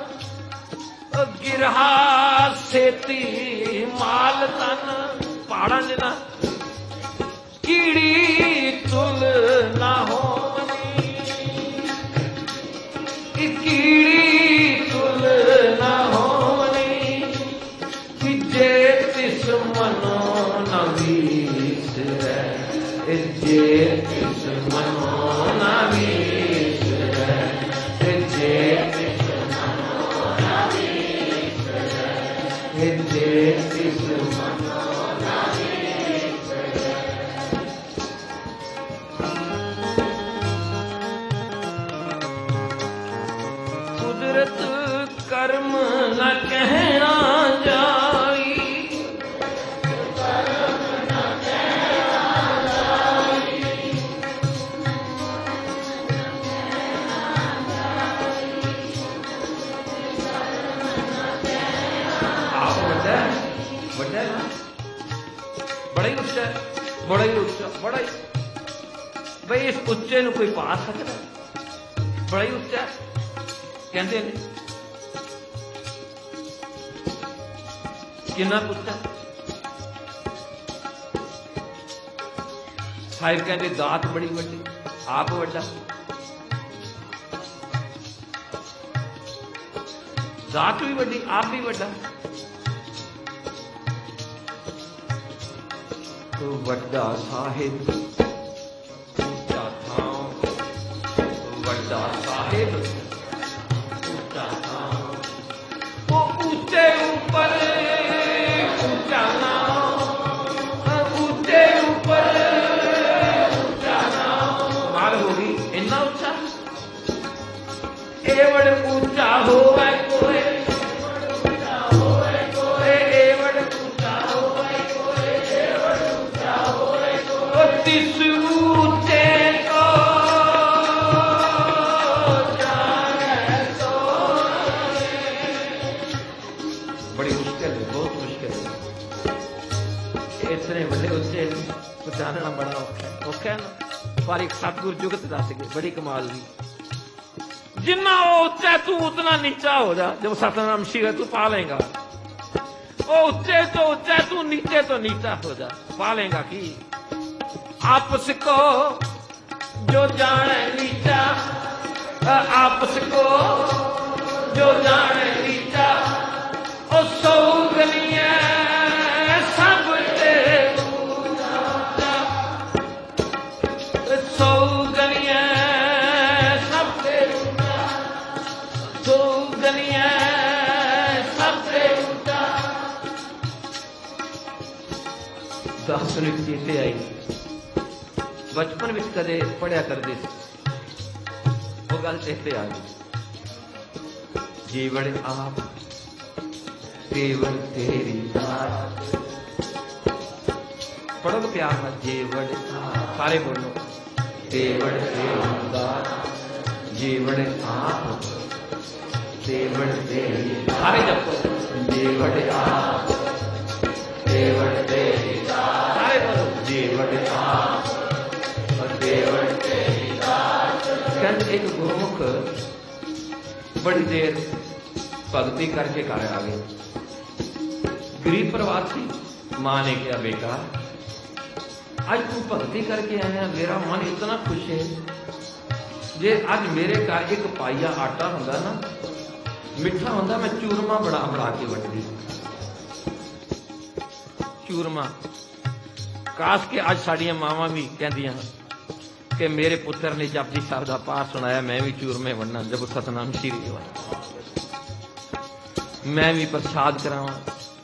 गिरहा सेती माल तन, पहाड़ा जिन्ना कीड़ी तुल ना हो, कीड़ी तुल ना हो, जे तिस मनो न विसरे, जे तिस मनो न विसरे, जे तिस मनो न विसरे, जे तिस मनो न विसरे। कुदरत कर्म न कहना जाई, बड़ा ही उच्चा, बड़ा ही उच्चा, बड़ा ही भाई इस उच्चे नूं कोई पा सकता। बड़ा ही उच्चा कहते हैं। कितना उच्चा साहिब कहते दात बड़ी वड्डी, आप वड्डा। दात भी वड्डी, आप भी वड्डा। तो वड्डा साहिब ऊंचा थां, वड्डा साहिब ऊंचा थां, वो ऊंचे ऊपर ऊंचा नाम, ऊंचे ऊपर ऊंचा नाम। माल होगी इन्ना ऊंचा, एवड़ ऊंचा होवे कोई, तिस ऊंचे को जाने तो। बड़ी मुश्किल है, बहुत मुश्किल है। इतने बड़े ऊंचे को जानना बड़ा औखा है ना। पर एक सतगुर जुगत दस गए, बड़ी कमाल दी। जिन्ना ऊंचा तू उतना नीचा हो जा। जब सतनाम श्री तू पा लेगा। वो ऊंचे तो ऊंचा, तू नीचे तो नीचा हो जा, पा लेगा की। आपस को जो जाने नीचा, आपस को जो जाने ਵੰਦਨੀਐ ਸਭ ਤੇ ਉੱਚਾ। ਦਾਸ ਨੂੰ ਚੇਤੇ ਆਈ, ਬਚਪਨ ਵਿੱਚ ਕਦੇ ਪੜ੍ਹਿਆ ਕਰਦੇ ਸੀ, ਉਹ ਗੱਲ ਚੇਤੇ ਆ ਗਈ। ਜੀਵਨ ਆਪ ਕੇਵਲ ਤੇਰੀ ਦਾਤ। ਪੜ੍ਹੋ ਪਿਆਰ ਨਾਲ, ਜੀਵਨ ਆਪ, ਸਾਰੇ ਬੋਲੋ, ਕੇਵਲ ਤੇਰੀ ਦਾਤ, ਜੀਵਨ ਆਪ ਕੇਵਲ ਤੇਰੀ, ਸਾਰੇ ਜਪੋ, ਜੀਵਨ ਆਪ ਕੇਵਲ ਤੇਰੀ ਦਾਤ, ਸਾਰੇ ਬੋਲੋ, ਜੀਵਨ ਆਪ ਕੇਵਲ ਤੇਰੀ ਦਾਤ। ਕਹਿੰਦੇ ਇੱਕ ਗੁਰਮੁਖ ਬੜੀ ਦੇਰ ਭਗਤੀ ਕਰਕੇ ਘਰ ਆ ਗਏ। ਗਰੀਬ ਪਰਿਵਾਰ ਸੀ। ਮਾਂ ਨੇ ਕਿਹਾ, ਬੇਟਾ ਅੱਜ ਤੂੰ ਭਗਤੀ ਕਰਕੇ ਆਇਆ, ਮੇਰਾ ਮਨ ਇਤਨਾ ਖੁਸ਼ ਹੈ। ਜੇ ਅੱਜ ਮੇਰੇ ਘਰ ਇੱਕ ਪਾਈਆ ਆਟਾ ਹੁੰਦਾ ਨਾ, ਮਿੱਠਾ ਹੁੰਦਾ, ਮੈਂ ਚੂਰਮਾ ਬਣਾ ਕੇ ਵੰਡਦੀ। ਚੂਰਮਾ ਕਾਸ਼ ਕੇ ਅੱਜ ਸਾਡੀਆਂ ਮਾਵਾਂ ਵੀ ਕਹਿੰਦੀਆਂ ਕਿ ਮੇਰੇ ਪੁੱਤਰ ਨੇ ਜਪਜੀ ਸਾਹਿਬ ਦਾ ਪਾਠ ਸੁਣਾਇਆ, ਮੈਂ ਵੀ ਚੂਰਮੇ ਵੰਡਾਂ, ਜਪ ਸਤਨਾਮ ਸ਼੍ਰੀ ਵਾਹਿਗੁਰੂ, ਮੈਂ ਵੀ ਪ੍ਰਸ਼ਾਦ ਕਰਾਵਾਂ।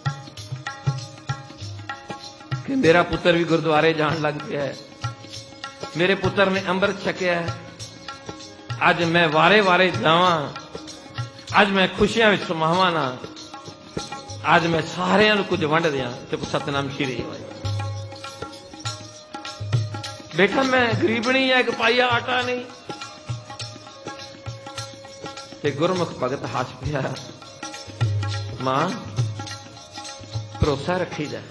ਕਿ ਮੇਰਾ ਪੁੱਤਰ ਵੀ ਗੁਰਦੁਆਰੇ ਜਾਣ ਲੱਗ ਪਿਆ ਹੈ, ਮੇਰੇ ਪੁੱਤਰ ਨੇ ਅੰਮ੍ਰਿਤ ਛਕਿਆ ਹੈ, ਅੱਜ ਮੈਂ ਵਾਰੇ ਵਾਰੇ ਜਾਵਾਂ, ਅੱਜ ਮੈਂ ਖੁਸ਼ੀਆਂ ਵਿੱਚ ਸਮਾਵਾਂ ਨਾ, ਅੱਜ ਮੈਂ ਸਾਰਿਆਂ ਨੂੰ ਕੁਝ ਵੰਡ ਦਿਆਂ। ਜਪ ਸਤਨਾਮ ਸ਼੍ਰੀ ਵਾਹਿਗੁਰੂ। ਬੇਟਾ ਮੈਂ ਗਰੀਬਣੀ ਹੈ, ਇੱਕ ਪਾਈਆ ਆਟਾ ਨਹੀਂ। ਤੇ ਗੁਰਮੁਖ ਭਗਤ ਹੱਸ ਪਿਆ, ਮਾਂ ਭਰੋਸਾ ਰੱਖੀ ਜਾ।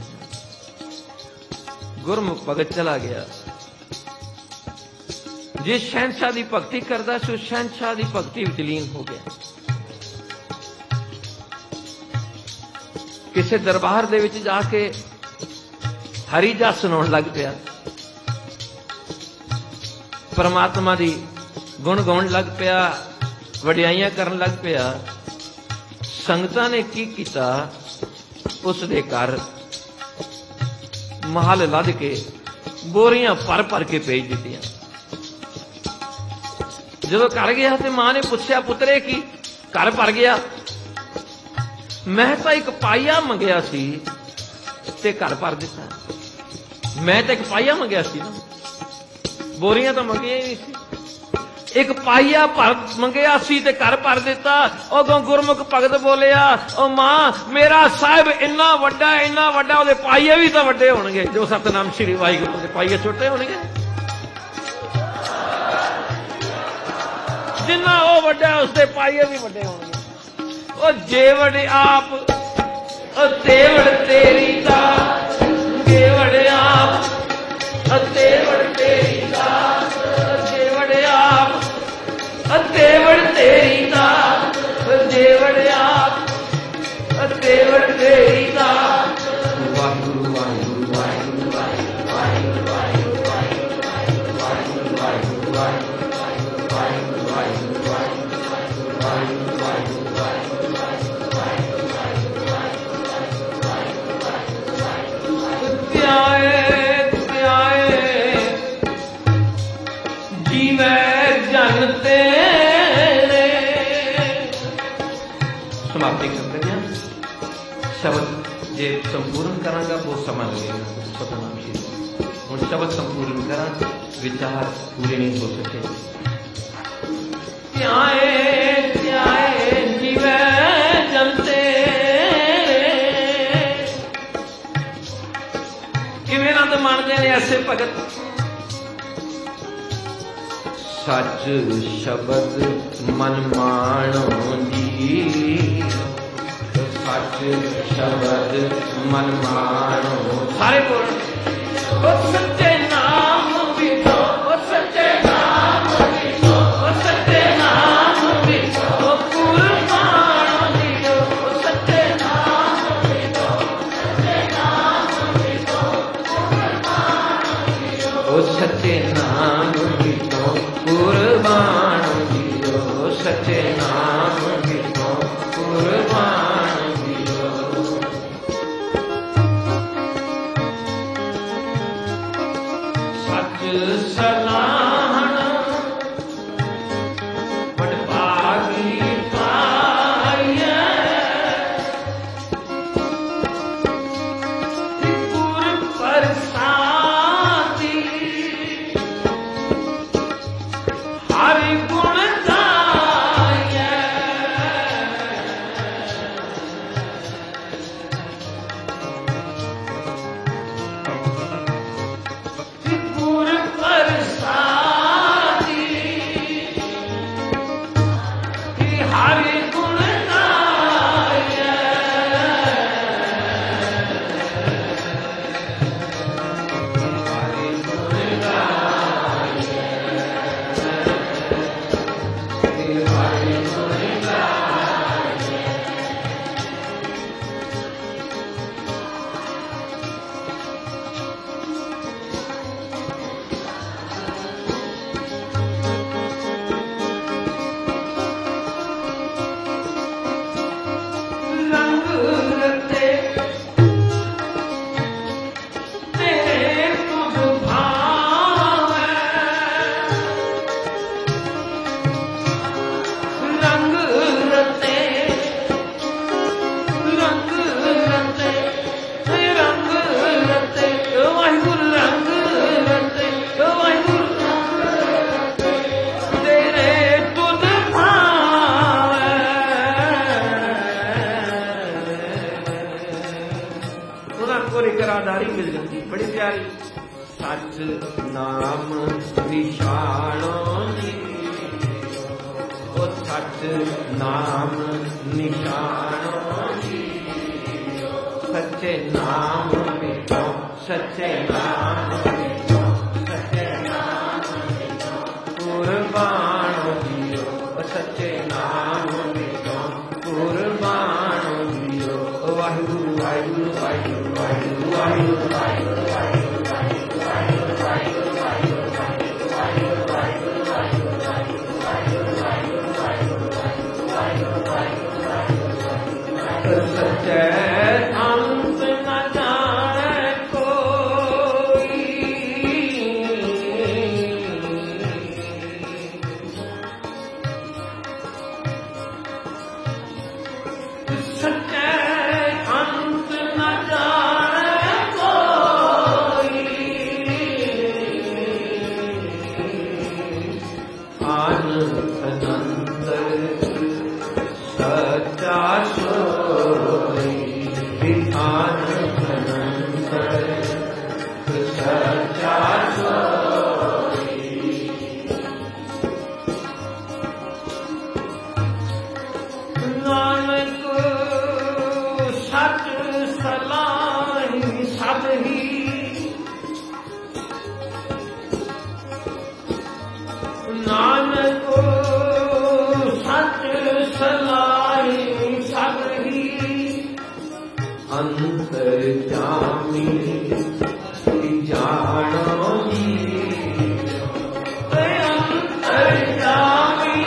ਗੁਰਮੁਖ ਭਗਤ ਚਲਾ ਗਿਆ। ਜਿਸ ਸ਼ਹਿਨशाह ਦੀ ਭਗਤੀ ਕਰਦਾ ਸੀ, ਉਸ ਸ਼ਹਿਨशाह ਦੀ ਭਗਤੀ ਵਿੱਚ ਲੀਨ ਹੋ ਗਿਆ। ਕਿਸੇ ਦਰਬਾਰ ਦੇ ਵਿੱਚ ਜਾ ਕੇ ਹਰੀ ਜਸ ਸੁਣਾਉਣ ਲੱਗ ਪਿਆ, ਪਰਮਾਤਮਾ ਦੀ ਗੁਣ ਗਾਉਣ ਲੱਗ ਪਿਆ, ਵਡਿਆਈਆਂ ਕਰਨ ਲੱਗ ਪਿਆ। ਸੰਗਤਾਂ ਨੇ ਕੀ ਕੀਤਾ, ਉਸ ਦੇ ਘਰ ਮਹਲ ਲੱਦ ਕੇ ਬੋਰੀਆਂ ਭਰ ਭਰ ਕੇ ਭੇਜ ਦਿੱਤੀਆਂ। ਜਦੋਂ ਘਰ ਗਿਆ ਤੇ ਮਾਂ ਨੇ ਪੁੱਛਿਆ, ਪੁੱਤਰੇ ਕੀ ਘਰ ਭਰ ਗਿਆ? ਮੈਂ ਤਾਂ ਇੱਕ ਪਾਈਆ ਮੰਗਿਆ ਸੀ ਤੇ ਘਰ ਭਰ ਦਿੱਤਾ। ਮੈਂ ਤਾਂ ਇੱਕ ਪਾਈਆ ਮੰਗਿਆ ਸੀ ਨਾ, ਬੋਰੀਆਂ ਤਾਂ ਮੰਗੀਆਂ ਹੀ ਨਹੀਂ ਸੀ। ਇੱਕ ਪਾਈਆ ਭਰ ਮੰਗਿਆ ਸੀ ਤੇ ਘਰ ਭਰ ਦਿੱਤਾ। ਉਦੋਂ ਗੁਰਮੁਖ ਭਗਤ ਬੋਲਿਆ, ਉਹ ਮਾਂ ਮੇਰਾ ਸਾਹਿਬ ਇੰਨਾ ਵੱਡਾ, ਇੰਨਾ ਵੱਡਾ, ਉਹਦੇ ਪਾਈਏ ਵੀ ਤਾਂ ਵੱਡੇ ਹੋਣਗੇ। ਜੋ ਸਤਨਾਮ ਸ਼੍ਰੀ ਵਾਹਿਗੁਰੂ ਦੇ ਪਾਈਏ ਛੋਟੇ ਹੋਣਗੇ? ਜਿੰਨਾ ਉਹ ਵੱਡਾ, ਉਸਦੇ ਪਾਈਏ ਵੀ ਵੱਡੇ ਹੋਣਗੇ। ਉਹ ਜੇਵੜ ਆਪ, ਉਹ ਤੇਵੜ ਤੇਰੀ ਦਾਤ, ਜੇਵੜ ਆਪ, ਉਹ ਤੇਵੜ ਤੇਰੀ ਦਾਤ, ਜੇਵੜ ਆਪ, ਉਹ ਤੇਵੜ ਤੇਰੀ ਦਾਤ, ਜੇਵੜ ਆਪ, ਉਹ ਤੇਵੜ ਤੇਰੀ ਦਾਤ। ਵਾਹਿਗੁਰੂ ਵਾਹਿਗੁਰੂ ਵਾਹਿਗੁਰੂ ਵਾਹਿਗੁਰੂ ਵਾਹਿਗੁਰੂ ਵਾਹਿਗੁਰੂ ਵਾਹਿਗੁਰੂ ਵਾਹਿਗੁਰੂ ਵਾਹਿਗੁਰੂ ਵਾਹਿਗੁਰੂ समाप्ति करते हैं। शब्द जे संपूर्ण करांगा बहुत समय लगेगा। सतनाम श्री हूँ शब्द संपूर्ण करा, विचार पूरे नहीं हो सके। त्याए त्याए जीवे जमते किवें नंद मानते हैं ऐसे भगत। सच शब्द मन मानो जी, सच शब्द मन मानो। सारे बोल सच्चे नाम भी दो, सच्चे नाम भी दो, सच्चे नाम भी दो, कुर्बान भी दो, सच्चे नाम भी दो, सच्चे नाम भी दो, कुर्बान भी दो, सच्चे नाम भी दो, कुर्बान भी दो, सच्चे नाम भी दो, कुर्बान भी दो। ਪਿਆਰੀ ਸਚ ਨਾਮ ਨਿਸ਼ਾਨੋ ਜੀਓ, ਸਚ ਨਾਮ ਨਿਸ਼ਾਨੋ ਜੀਓ, ਸੱਚੇ ਨਾਮ ਵਿੱਚੋਂ ਸੱਚੇ ਨਾਮ ਵਿੱਚੋਂ ਸੱਚੇ ਨਾਮ ਵਿੱਚੋਂ ਕੁਰਬਾਨ ਜੀਓ, ਸੱਚੇ ਨਾਮ ਵਿੱਚੋਂ ਕੁਰਬਾਨ ਜੀਓ। ਵਾਹਿਗੁਰੂ ਵਾਹਿਗੁਰੂ ਵਾਹਿਗੁਰੂ ਵਾਹਿਗੁਰੂ ਵਾਹਿਗੁਰੂ ਵਾਹਿਗੁਰੂ ਸੱਚੇ ਅੰਤ ਨ ਜਾਣੈ ਕੋਈ, ਸੱਚੇ ਅੰਤ ਨ ਜਾਣੈ ਕੋਈ, ਆਨ ਅਨੰਤਰ ਸੱਚਾ ਸੋਈ, ਆਨ ਅਨੰਤਰ ਸੱਚਾ ਸੋਈ। ਨਾਨਕ ਸਚ ਸਲਾਹੀ ਸਭ ਹੀ, ਨਾਨਕ ਸਚ ਸਲਾਹੀ ਸਭ ਹੀ, ਅੰਤਰ ਜਾਮੀ ਜਾਣੋ ਜੀਓ, ਅੰਤਰ ਜਾਮੀ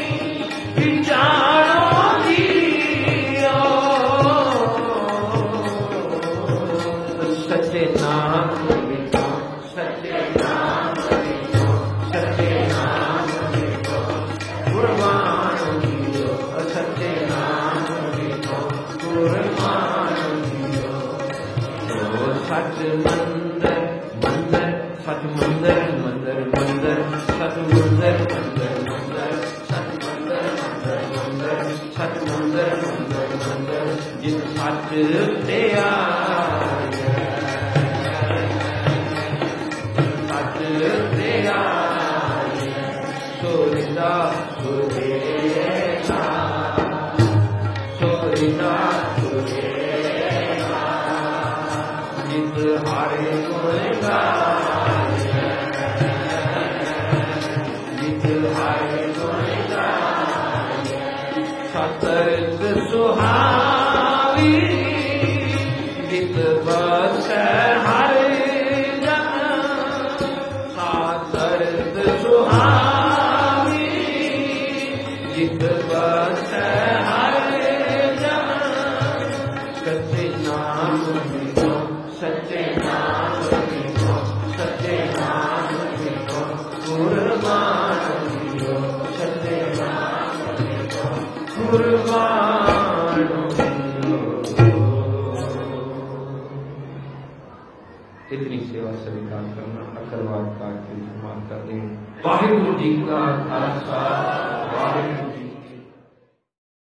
ਜਾਣੋ ਜੀਓ, ਸੱਚੇ ਨਾਮ ਵਿੱਚੋਂ ਸੱਚੇ ਨਾਮ ਵਿੱਚੋਂ ਸੱਚੇ ਨਾਮ ਵਿੱਚੋਂ ਕੁਰਬਾਨ ਜੀਓ, ਸੱਚੇ ਨਾਮ ਵਿੱਚੋਂ ਕੁਰਬਾਨ ਜੀਓ। ਸਚ ਮੰਦਰ ਮੰਦਰ ਸਚ ਮੰਦਰ ਮੰਦਰ ਮੰਦਰ ਸਚ ਮੰਦਰ ਮੰਦਰ ਮੰਦਰ ਸਚ ਮੰਦਰ ਮੰਦਰ ਮੰਦਰ ਸਚ ਮੰਦਰ ਮੰਦਰ ਮੰਦਰ, ਜਿਨ ਸੱਚ ਤੇ ਆਇਆ ਸੱਚ ਤੇ ਆਇਆ, ਸੋਰਿੰਦਾ ਸੁਰੇਗਾ ਸੋਰਿੰਦਾ ਸੁਰੇਗਾ, ਜਿਤ ਹਾਰੇ ਗੁਣ ਗਾਇਆ ਜਿਤ ਹਾਰੇ ਗੁਣ ਗਾਇਆ, ਸਤਿ ਸੁਹਾਵੀ ਜਿਤ ਬਸੈ ਹਰਿ ਜਨ, ਸਤਿ ਸੁਹਾਵੀ ਜਿਤ ਬਸੈ ਹਰਿ ਜਨ, ਸੱਚੇ ਨਾਮ ਵਿੱਚੋਂ ਸੱਚੇ ਨਾਮ ਵਿੱਚੋਂ ਸੱਚੇ ਨਾਮ ਵਿੱਚੋਂ ਕੁਰਬਾਨ ਜੀਓ, ਸੱਚੇ ਨਾਮ ਵਿੱਚੋਂ ਕੁਰਬਾਨ ਜੀਓ। इतनी सेवा स्वीकार करना अकरवाद का समाप्त कर दें। वाहिगुरु जी का खालसा वाहिगुरु